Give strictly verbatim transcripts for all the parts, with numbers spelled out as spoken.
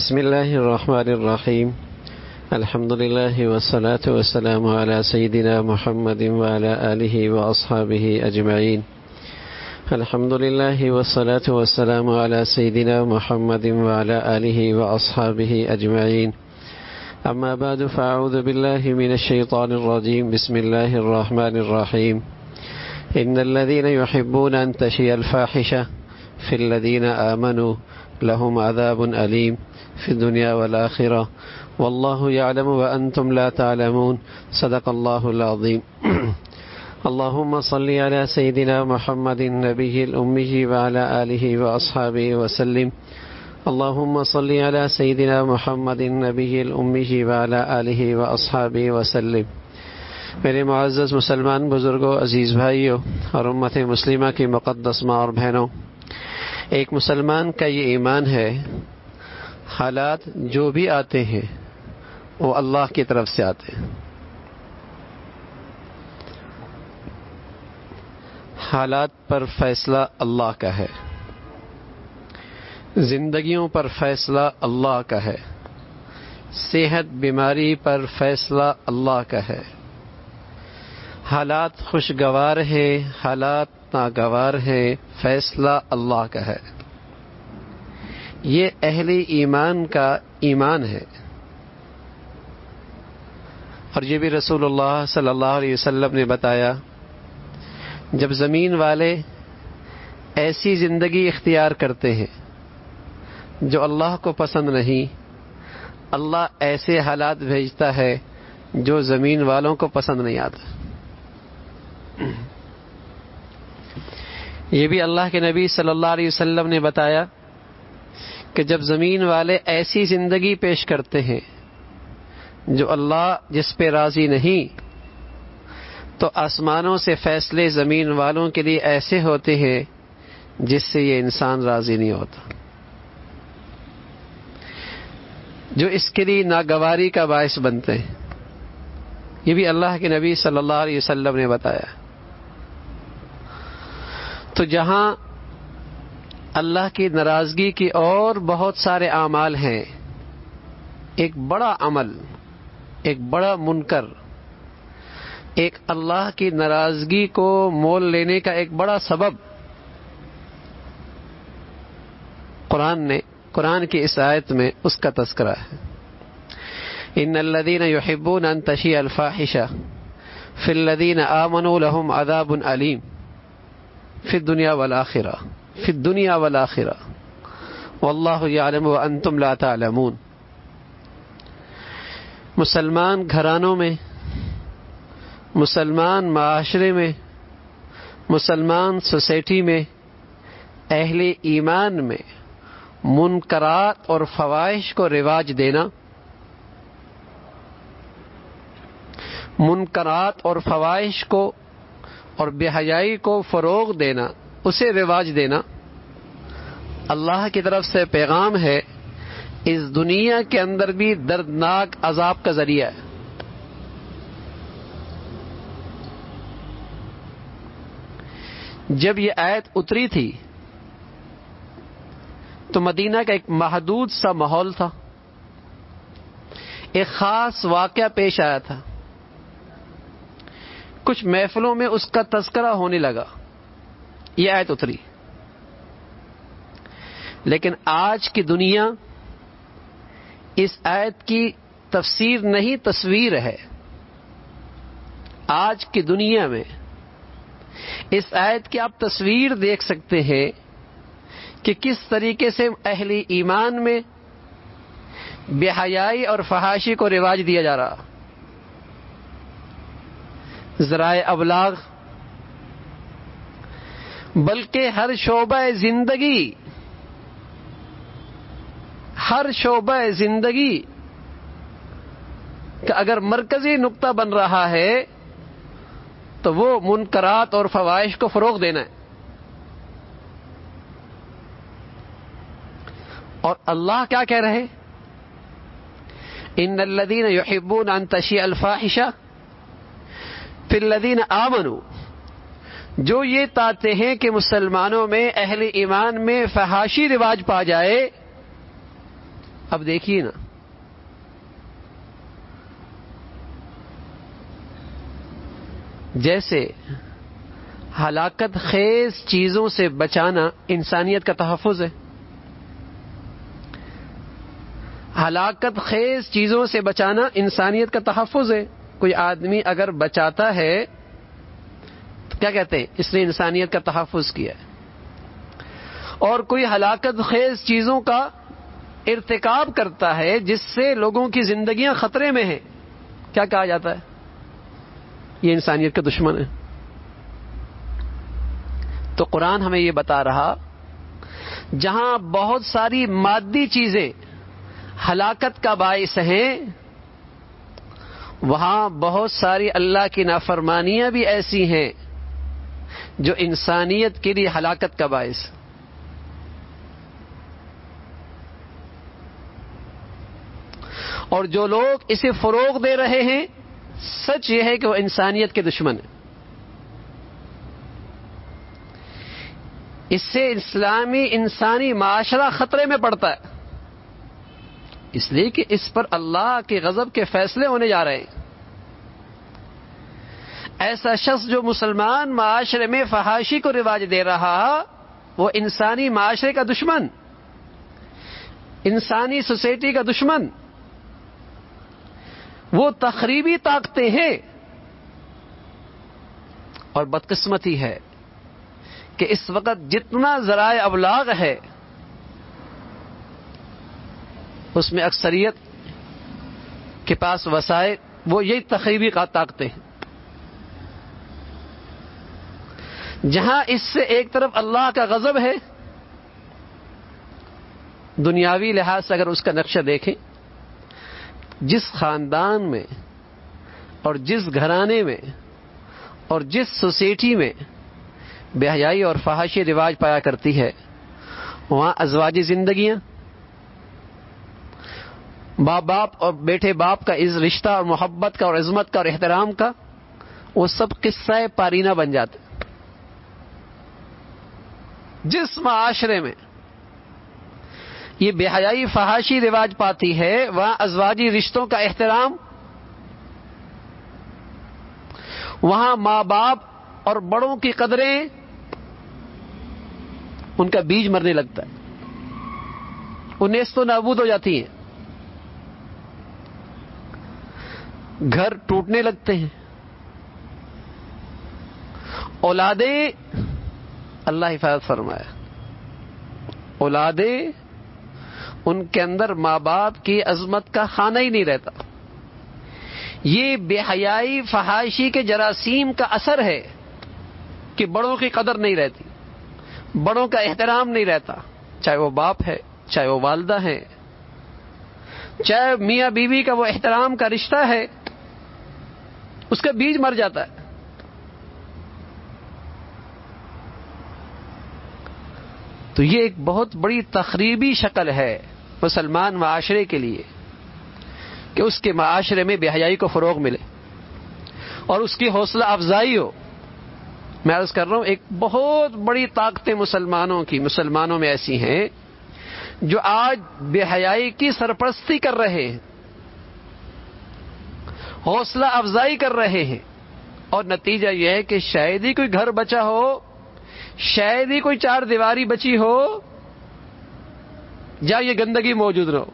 بسم الله الرحمن الرحيم. الحمد لله والصلاة والسلام على سيدنا محمد وعلى آله وأصحابه أجمعين. الحمد لله والصلاة والسلام على سيدنا محمد وعلى آله وأصحابه أجمعين. أما بعد، فأعوذ بالله من الشيطان الرجيم. بسم الله الرحمن الرحيم. إن الذين يحبون أن تشيع الفاحشة في الذين آمنوا لهم عذاب أليم في الدنيا والآخرة والله يعلم وأنتم لا تعلمون. صدق الله العظيم. اللهم صل على سيدنا محمد النبي الأمي وعلى آله وأصحابه وسلم. اللهم صل على سيدنا محمد النبي الأمي وعلى آله وأصحابه وسلم. میرے معزز مسلمان بزرگوں، عزیز بھائیوں اور امت مسلمہ کی مقدس ماں اور بہنوں، ایک مسلمان کا یہ ایمان ہے، حالات جو بھی آتے ہیں وہ اللہ کی طرف سے آتے ہیں. حالات پر فیصلہ اللہ کا ہے، زندگیوں پر فیصلہ اللہ کا ہے، صحت بیماری پر فیصلہ اللہ کا ہے. حالات خوشگوار ہیں، حالات ناگوار ہیں، فیصلہ اللہ کا ہے. یہ اہل ایمان کا ایمان ہے. اور یہ بھی رسول اللہ صلی اللہ علیہ وسلم نے بتایا، جب زمین والے ایسی زندگی اختیار کرتے ہیں جو اللہ کو پسند نہیں، اللہ ایسے حالات بھیجتا ہے جو زمین والوں کو پسند نہیں آتا. یہ بھی اللہ کے نبی صلی اللہ علیہ وسلم نے بتایا کہ جب زمین والے ایسی زندگی پیش کرتے ہیں جو اللہ جس پہ راضی نہیں، تو آسمانوں سے فیصلے زمین والوں کے لیے ایسے ہوتے ہیں جس سے یہ انسان راضی نہیں ہوتا، جو اس کے لیے ناگواری کا باعث بنتے ہیں. یہ بھی اللہ کے نبی صلی اللہ علیہ وسلم نے بتایا. تو جہاں اللہ کی ناراضگی کی اور بہت سارے اعمال ہیں، ایک بڑا عمل، ایک بڑا منکر، ایک اللہ کی ناراضگی کو مول لینے کا ایک بڑا سبب قرآن نے قرآن کی اس آیت میں اس کا تذکرہ ہے. ان الذين يحبون ان تشيع الفاحشة في الذين آمنوا لهم عذاب أليم في الدنيا والآخرة في الدنيا والآخرة والله يعلم وأنتم لا تعلمون. مسلمان گھرانوں میں، مسلمان معاشرے میں، مسلمان سوسائٹی میں، اہل ایمان میں منکرات اور فواحش کو رواج دینا، منکرات اور فواحش کو اور بے حیائی کو فروغ دینا، اسے رواج دینا، اللہ کی طرف سے پیغام ہے، اس دنیا کے اندر بھی دردناک عذاب کا ذریعہ ہے. جب یہ آیت اتری تھی تو مدینہ کا ایک محدود سا ماحول تھا، ایک خاص واقعہ پیش آیا تھا، کچھ محفلوں میں اس کا تذکرہ ہونے لگا، یہ آیت اتری. لیکن آج کی دنیا اس آیت کی تفسیر نہیں، تصویر ہے. آج کی دنیا میں اس آیت کی آپ تصویر دیکھ سکتے ہیں کہ کس طریقے سے اہل ایمان میں بے حیائی اور فحاشی کو رواج دیا جا رہا. ذرائع ابلاغ، بلکہ ہر شعبہ زندگی ہر شعبہ زندگی کا اگر مرکزی نقطہ بن رہا ہے تو وہ منکرات اور فواحش کو فروغ دینا ہے. اور اللہ کیا کہہ رہے؟ ان الذين يحبون ان تشيع الفاحشة في الذين آمنوا، جو یہ چاہتے ہیں کہ مسلمانوں میں، اہل ایمان میں فحاشی رواج پا جائے، اب دیکھیے نا، جیسے ہلاکت خیز چیزوں سے بچانا انسانیت کا تحفظ ہے، ہلاکت خیز چیزوں سے بچانا انسانیت کا تحفظ ہے. کوئی آدمی اگر بچاتا ہے تو کیا کہتے ہیں؟ اس نے انسانیت کا تحفظ کیا ہے. اور کوئی ہلاکت خیز چیزوں کا ارتکاب کرتا ہے جس سے لوگوں کی زندگیاں خطرے میں ہیں، کیا کہا جاتا ہے؟ یہ انسانیت کا دشمن ہے. تو قرآن ہمیں یہ بتا رہا، جہاں بہت ساری مادی چیزیں ہلاکت کا باعث ہیں، وہاں بہت ساری اللہ کی نافرمانیاں بھی ایسی ہیں جو انسانیت کے لیے ہلاکت کا باعث. اور جو لوگ اسے فروغ دے رہے ہیں، سچ یہ ہے کہ وہ انسانیت کے دشمن ہیں. اس سے اسلامی انسانی معاشرہ خطرے میں پڑتا ہے، اس لیے کہ اس پر اللہ کے غضب کے فیصلے ہونے جا رہے ہیں. ایسا شخص جو مسلمان معاشرے میں فحاشی کو رواج دے رہا، وہ انسانی معاشرے کا دشمن، انسانی سوسائٹی کا دشمن. وہ تخریبی طاقتیں ہیں. اور بدقسمتی ہے کہ اس وقت جتنا ذرائع ابلاغ ہے اس میں اکثریت کے پاس وسائل وہ یہی تخریبی طاقتیں ہیں. جہاں اس سے ایک طرف اللہ کا غضب ہے، دنیاوی لحاظ سے اگر اس کا نقشہ دیکھیں، جس خاندان میں اور جس گھرانے میں اور جس سوسائٹی میں بے حیائی اور فحاشی رواج پایا کرتی ہے، وہاں ازواجی زندگیاں، باپ باپ اور بیٹے باپ کا اس رشتہ اور محبت کا اور عظمت کا اور احترام کا، وہ سب قصہ پارینہ بن جاتے. جس معاشرے میں یہ بے حیائی فحاشی رواج پاتی ہے، وہاں ازواجی رشتوں کا احترام، وہاں ماں باپ اور بڑوں کی قدریں، ان کا بیج مرنے لگتا ہے، وہ نیست و نابود ہو جاتی ہیں، گھر ٹوٹنے لگتے ہیں، اولادیں، اللہ حفاظت فرمایا، اولادیں ان کے اندر ماں باپ کی عظمت کا خانہ ہی نہیں رہتا. یہ بے حیائی فحاشی کے جراثیم کا اثر ہے کہ بڑوں کی قدر نہیں رہتی، بڑوں کا احترام نہیں رہتا، چاہے وہ باپ ہے، چاہے وہ والدہ ہے، چاہے میاں بیوی کا وہ احترام کا رشتہ ہے، اس کا بیج مر جاتا ہے. تو یہ ایک بہت بڑی تخریبی شکل ہے مسلمان معاشرے کے لیے کہ اس کے معاشرے میں بے حیائی کو فروغ ملے اور اس کی حوصلہ افزائی ہو. میں عرض کر رہا ہوں، ایک بہت بڑی طاقتیں مسلمانوں کی مسلمانوں میں ایسی ہیں جو آج بے حیائی کی سرپرستی کر رہے ہیں، حوصلہ افزائی کر رہے ہیں، اور نتیجہ یہ ہے کہ شاید ہی کوئی گھر بچا ہو، شاید ہی کوئی چار دیواری بچی ہو جہاں یہ گندگی موجود نہ ہو.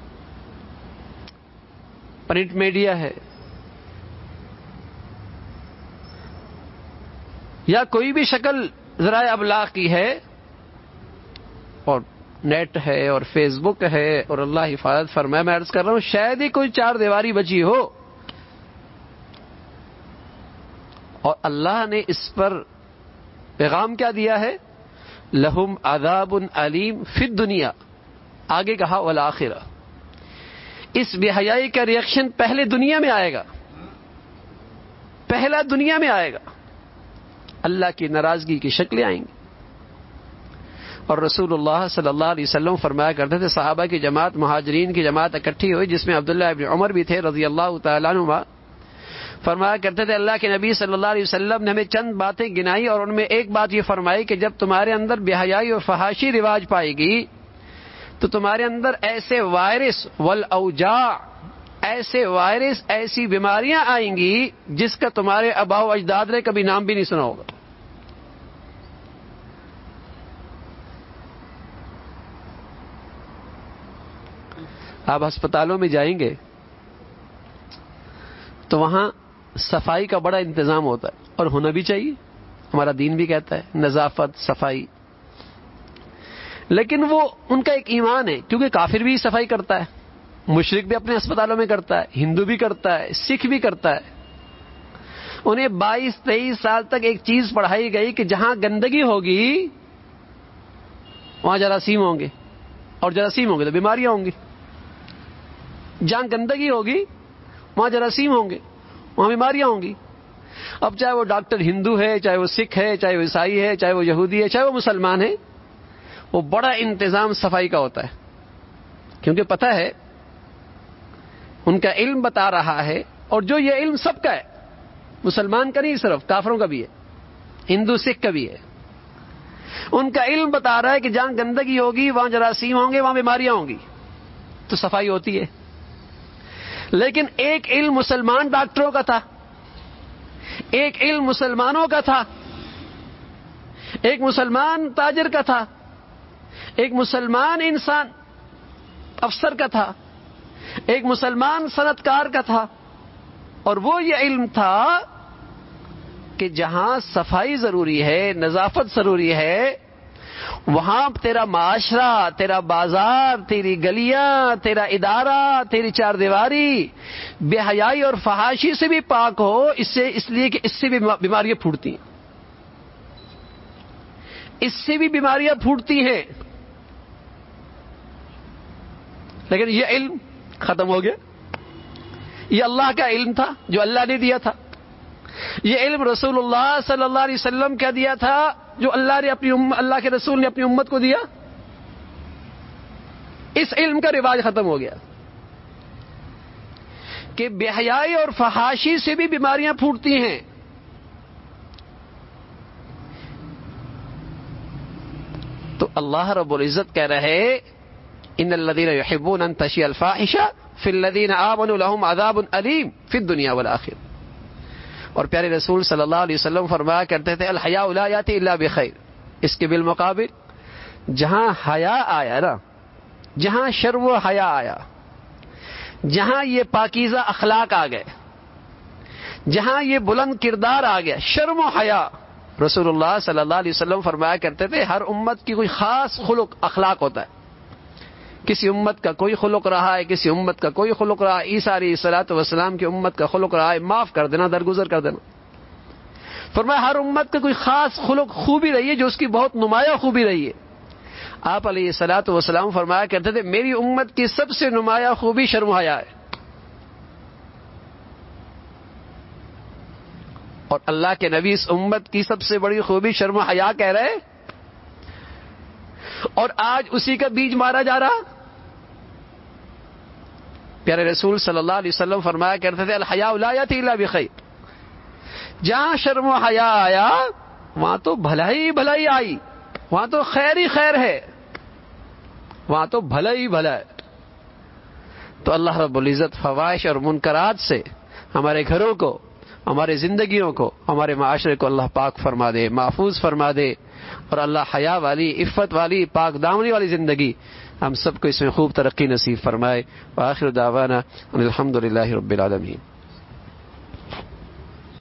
پرنٹ میڈیا ہے یا کوئی بھی شکل ذرائع ابلاغ کی ہے، اور نیٹ ہے اور فیس بک ہے، اور اللہ حفاظت فرمائے، میں عرض کر رہا ہوں شاید ہی کوئی چار دیواری بچی ہو، اور اللہ نے اس پر پیغام کیا دیا ہے؟ لہم عذاب علیم فی الدنیا، آگے کہا والآخرہ. اس بے حیائی کا ریئیکشن پہلے دنیا میں آئے گا، پہلا دنیا میں آئے گا، اللہ کی ناراضگی کی شکلیں آئیں گی. اور رسول اللہ صلی اللہ علیہ وسلم فرمایا کرتے تھے، صحابہ کی جماعت، مہاجرین کی جماعت اکٹھی ہوئی جس میں عبداللہ ابن عمر بھی تھے رضی اللہ تعالیٰ عنہما. فرمایا کرتے تھے اللہ کے نبی صلی اللہ علیہ وسلم نے ہمیں چند باتیں گنائی، اور ان میں ایک بات یہ فرمائی کہ جب تمہارے اندر بے حیائی اور فحاشی رواج پائے گی تو تمہارے اندر ایسے وائرس والاوجاع، ایسے وائرس، ایسی بیماریاں آئیں گی جس کا تمہارے آباء و اجداد نے کبھی نام بھی نہیں سنا ہوگا. آپ ہسپتالوں میں جائیں گے تو وہاں صفائی کا بڑا انتظام ہوتا ہے، اور ہونا بھی چاہیے، ہمارا دین بھی کہتا ہے نظافت، صفائی. لیکن وہ ان کا ایک ایمان ہے، کیونکہ کافر بھی صفائی کرتا ہے، مشرک بھی اپنے اسپتالوں میں کرتا ہے، ہندو بھی کرتا ہے، سکھ بھی کرتا ہے. انہیں بائیس تیئیس سال تک ایک چیز پڑھائی گئی کہ جہاں گندگی ہوگی وہاں جراثیم ہوں گے، اور جراثیم ہوں گے تو بیماریاں ہوں گی. جہاں گندگی ہوگی وہاں جراثیم ہوں گے، وہاں بیماریاں ہوں گی. اب چاہے وہ ڈاکٹر ہندو ہے، چاہے وہ سکھ ہے، چاہے وہ عیسائی ہے، چاہے وہ یہودی ہے، چاہے وہ مسلمان ہے، وہ بڑا انتظام صفائی کا ہوتا ہے. کیونکہ پتہ ہے ان کا علم بتا رہا ہے، اور جو یہ علم سب کا ہے، مسلمان کا نہیں، صرف کافروں کا بھی ہے، ہندو سکھ کا بھی ہے. ان کا علم بتا رہا ہے کہ جہاں گندگی ہوگی وہاں جراثیم ہوں گے، وہاں بیماریاں ہوں گی، تو صفائی ہوتی ہے. لیکن ایک علم مسلمان ڈاکٹروں کا تھا، ایک علم مسلمانوں کا تھا، ایک مسلمان تاجر کا تھا، ایک مسلمان انسان افسر کا تھا، ایک مسلمان صنعت کار کا تھا. اور وہ یہ علم تھا کہ جہاں صفائی ضروری ہے، نظافت ضروری ہے، وہاں تیرا معاشرہ، تیرا بازار، تیری گلیاں، تیرا ادارہ، تیری چار دیواری بے حیائی اور فحاشی سے بھی پاک ہو. اس سے اس لیے کہ اس سے بھی بیماریاں پھوٹتی ہیں، اس سے بھی بیماریاں پھوٹتی ہیں. لیکن یہ علم ختم ہو گیا. یہ اللہ کا علم تھا جو اللہ نے دیا تھا. یہ علم رسول اللہ صلی اللہ علیہ وسلم کا دیا تھا جو اللہ نے اپنی ام... اللہ کے رسول نے اپنی امت کو دیا. اس علم کا رواج ختم ہو گیا کہ بے حیائی اور فحاشی سے بھی بیماریاں پھوٹتی ہیں. تو اللہ رب العزت کہہ رہے ان الذين يحبون ان تشيع الفاحشة في الذين آمنوا لهم عذاب أليم في الدنيا والآخرة. اور پیارے رسول صلی اللہ علیہ وسلم فرمایا کرتے تھے الحیاء لا یأتی الا بخیر. اس کے بالمقابل جہاں حیا آیا نا، جہاں شرم و حیا آیا، جہاں یہ پاکیزہ اخلاق آ گئے، جہاں یہ بلند کردار آ گیا، شرم و حیا، رسول اللہ صلی اللہ علیہ وسلم فرمایا کرتے تھے ہر امت کی کوئی خاص خلق اخلاق ہوتا ہے. کسی امت کا کوئی خلق رہا ہے، کسی امت کا کوئی خلق رہا ہے. عیسیٰ علیہ الصلوۃ والسلام کی امت کا خلق رہا ہے معاف کر دینا، درگزر کر دینا. فرمایا ہر امت کا کوئی خاص خلق خوبی رہی ہے جو اس کی بہت نمایاں خوبی رہی ہے. آپ علیہ الصلوۃ والسلام فرمایا کرتے تھے میری امت کی سب سے نمایاں خوبی شرم و حیا ہے. اور اللہ کے نبی اس امت کی سب سے بڑی خوبی شرم و حیا کہہ رہے، اور آج اسی کا بیج مارا جا رہا. پیارے رسول صلی اللہ علیہ وسلم فرمایا کرتے تھے الحیاء لا یأتی الا بخیر. جہاں شرم و حیا آیا وہاں تو بھلائی بھلائی آئی، وہاں تو خیر ہی خیر ہے، وہاں تو بھلا ہی بھلا ہے. تو اللہ رب العزت فواحش اور منکرات سے ہمارے گھروں کو، ہمارے زندگیوں کو، ہمارے معاشرے کو اللہ پاک فرما دے، محفوظ فرما دے. اور اللہ حیا والی، عفت والی، پاک دامنی والی زندگی ہم سب کو اس میں خوب ترقی نصیب فرمائے. وآخر دعوانا ان الحمد للہ رب العالمین.